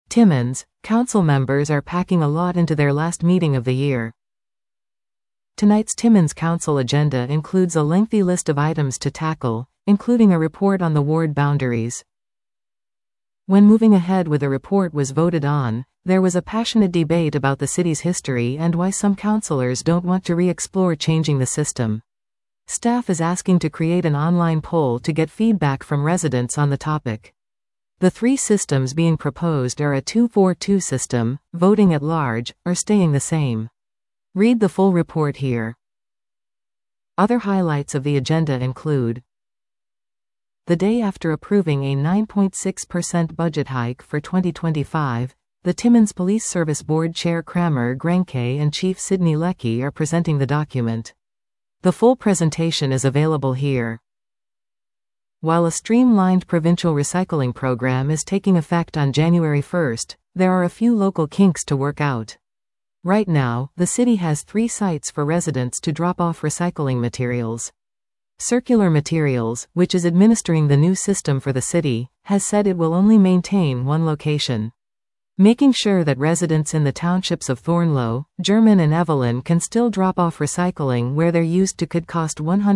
Timmins, council members are packing a lot into their last meeting of the year. Tonight's Timmins Council agenda includes a lengthy list of items to tackle, including a report on the ward boundaries. When moving ahead with a report was voted on, there was a passionate debate about the city's history and why some councillors don't want to re-explore changing the system. Staff is asking to create an online poll to get feedback from residents on the topic. The three systems being proposed are a 2-4-2 system, voting at large, or staying the same. Read the full report here. Other highlights of the agenda include: the day after approving a 9.6% budget hike for 2025, the Timmins Police Service Board Chair Kramer Grenke and Chief Sidney Leckie are presenting the document. The full presentation is available here. While a streamlined provincial recycling program is taking effect on January 1st, there are a few local kinks to work out. Right now, the city has 3 sites for residents to drop off recycling materials. Circular Materials, which is administering the new system for the city, has said it will only maintain 1 location. Making sure that residents in the townships of Thornlow, German and Evelyn can still drop off recycling where they're used to could cost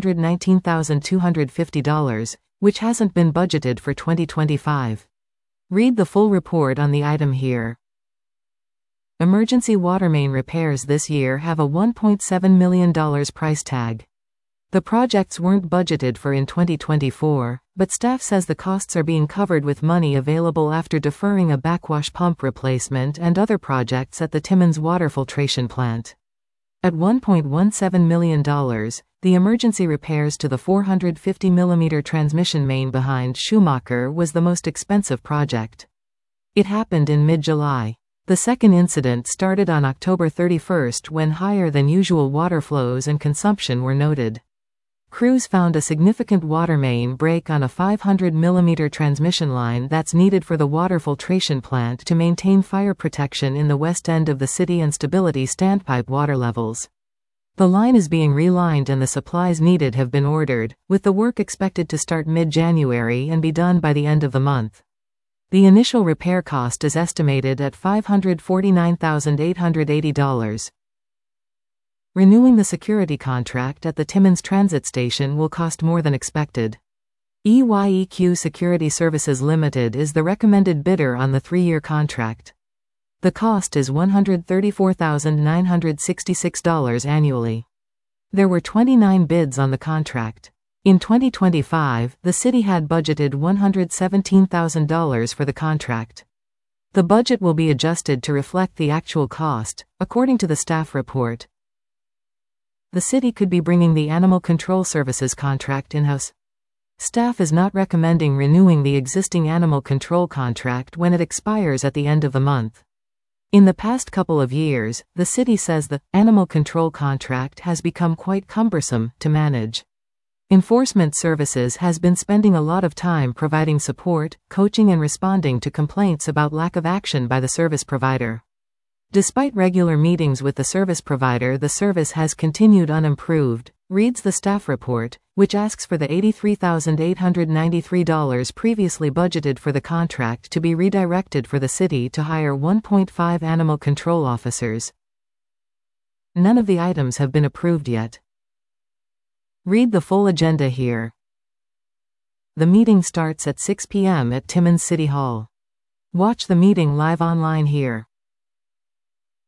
$119,250, which hasn't been budgeted for 2025. Read the full report on the item here. Emergency water main repairs this year have a $1.7 million price tag. The projects weren't budgeted for in 2024, but staff says the costs are being covered with money available after deferring a backwash pump replacement and other projects at the Timmins water filtration plant. At $1.17 million, the emergency repairs to the 450mm transmission main behind Schumacher was the most expensive project. It happened in mid-July. The second incident started on October 31st when higher than usual water flows and consumption were noted. Crews found a significant water main break on a 500mm transmission line that's needed for the water filtration plant to maintain fire protection in the west end of the city and stability standpipe water levels. The line is being relined and the supplies needed have been ordered, with the work expected to start mid-January and be done by the end of the month. The initial repair cost is estimated at $549,880. Renewing the security contract at the Timmins Transit Station will cost more than expected. EYEQ Security Services Limited is the recommended bidder on the 3-year contract. The cost is $134,966 annually. There were 29 bids on the contract. In 2025, the city had budgeted $117,000 for the contract. The budget will be adjusted to reflect the actual cost, according to the staff report. The city could be bringing the Animal Control Services contract in-house. Staff is not recommending renewing the existing animal control contract when it expires at the end of the month. In the past couple of years, the city says the animal control contract has become quite cumbersome to manage. Enforcement Services has been spending a lot of time providing support, coaching and responding to complaints about lack of action by the service provider. Despite regular meetings with the service provider, the service has continued unimproved, reads the staff report, which asks for the $83,893 previously budgeted for the contract to be redirected for the city to hire 1.5 animal control officers. None of the items have been approved yet. Read the full agenda here. The meeting starts at 6 p.m. at Timmins City Hall. Watch the meeting live online here.